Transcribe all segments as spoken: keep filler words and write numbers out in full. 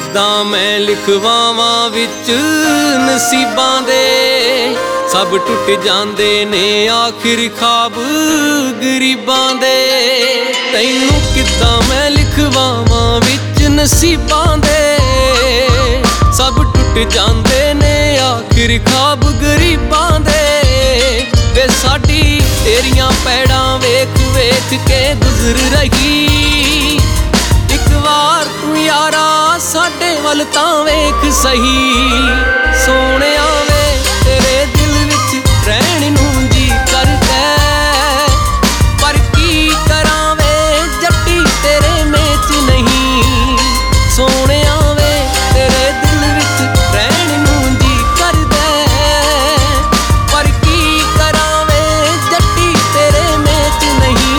ਕਿੱਦਾਂ ਮੈਂ ਲਿਖਵਾਵਾਂ ਵਿੱਚ ਨਸੀਬਾਂ ਦੇ, ਸਭ ਟੁੱਟ ਜਾਂਦੇ ਨੇ ਆਖਿਰ ਖਾਬ ਗਰੀਬਾਂ ਦੇ। ਤੈਨੂੰ ਕਿੱਦਾਂ ਮੈਂ ਲਿਖਵਾਵਾਂ ਵਿੱਚ ਨਸੀਬਾਂ ਦੇ, ਸਭ ਟੁੱਟ ਜਾਂਦੇ ਨੇ ਆਖਿਰ ਖਾਬ ਗਰੀਬਾਂ ਦੇ। ਵੇ ਸਾਡੀ ਤੇਰੀਆਂ ਪੈੜਾਂ ਵੇਖ ਵੇਖ ਕੇ ਗੁਜ਼ਰ ਰਹੀ, ਇੱਕ ਵਾਰ ਤੂੰ ਯਾਰਾ ਸਾਡੇ ਵੱਲ ਤਾਂ ਵੇਖ ਸਹੀ। ਸੋਹਣਿਆ ਵੇ ਤੇਰੇ ਦਿਲ ਵਿੱਚ ਰਹਿਣ ਨੂੰ ਜੀ ਕਰਦਾ, ਪਰ ਕੀ ਕਰਾਂ ਵੇ ਜੱਟੀ ਤੇਰੇ ਮੇਚ ਨਹੀਂ। ਸੋਹਣਿਆ ਵੇ ਤੇਰੇ ਦਿਲ ਵਿੱਚ ਰਹਿਣ ਨੂੰ ਜੀ ਕਰਦਾ, ਪਰ ਕੀ ਕਰਾਂ ਵੇ ਜੱਟੀ ਤੇਰੇ ਮੇਚ ਨਹੀਂ।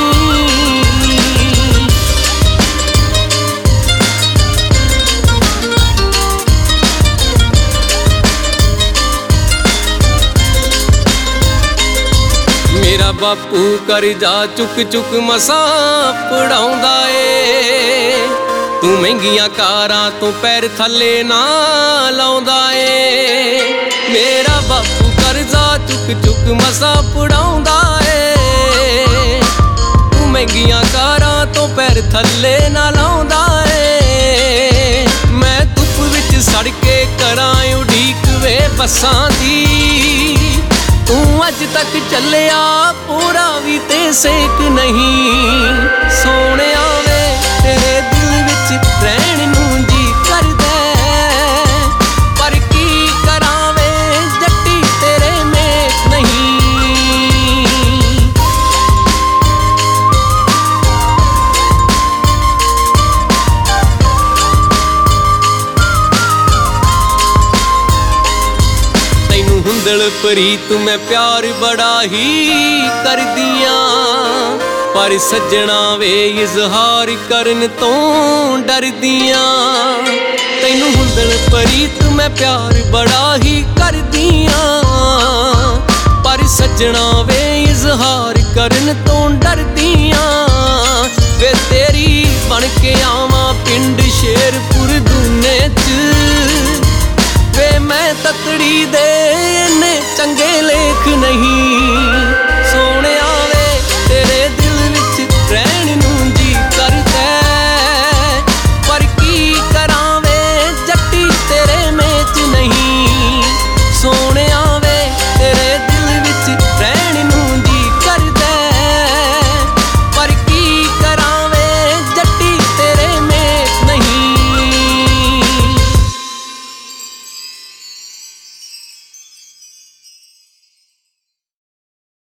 ਮੇਰਾ ਬਾਪੂ ਕਰਜ਼ਾ ਚੁੱਕ ਚੁੱਕ ਮਸਾਂ ਪੜਾਉਂਦਾ ਏ, ਤੂੰ ਮਹਿੰਗੀਆਂ ਕਾਰਾਂ ਤੋਂ ਪੈਰ ਥੱਲੇ ਨਾ ਲਾਉਂਦਾ ਏ। ਮੇਰਾ ਬਾਪੂ ਕਰਜ਼ਾ ਚੁੱਕ ਚੁੱਕ ਮਸਾਂ ਪੜਾਉਂਦਾ ਏ, ਤੂੰ ਮਹਿੰਗੀਆਂ ਕਾਰਾਂ ਤੋਂ ਪੈਰ ਥੱਲੇ ਨਾ ਲਾਉਂਦਾ ਏ। ਮੈਂ ਧੁੱਪ ਵਿੱਚ ਸੜ ਕੇ ਕਰਾਂ ਉਡੀਕ ਵੇ ਬੱਸਾਂ ਦੀ, ਤੂੰ ਅੱਜ ਤੱਕ ਚੱਲਿਆ ਪੂਰਾ ਵੀ ਤੇ ਸੇਕ ਨਹੀਂ। ਸੋਹਣਿਆ ਵੇ ਤੇਰੇ ਦਿਲ ਵਿੱਚ ਰਹਿਣ ਨੂੰ ਜੀ ਕਰਦਾ, ਪਰ ਕੀ ਕਰਾਂ ਵੇ ਜੱਟੀ ਤੇਰੇ ਮੇਚ ਨਹੀਂ। ਹੁੰਦਲ ਪ੍ਰੀਤ ਮੈਂ ਪਿਆਰ ਬੜਾ ਹੀ ਕਰਦੀਆਂ, ਪਰ ਸੱਜਣਾ ਵੇ ਇਜ਼ਹਾਰ ਕਰਨ ਤੋਂ ਡਰਦੀਆਂ। ਤੈਨੂੰ ਹੁੰਦਲ ਪ੍ਰੀਤ ਮੈਂ ਪਿਆਰ ਬੜਾ ਹੀ ਕਰਦੀਆਂ, ਪਰ ਸੱਜਣਾ ਵੇ ਇਜ਼ਹਾਰ ਕਰਨ ਤੋਂ ਡਰਦੀਆਂ।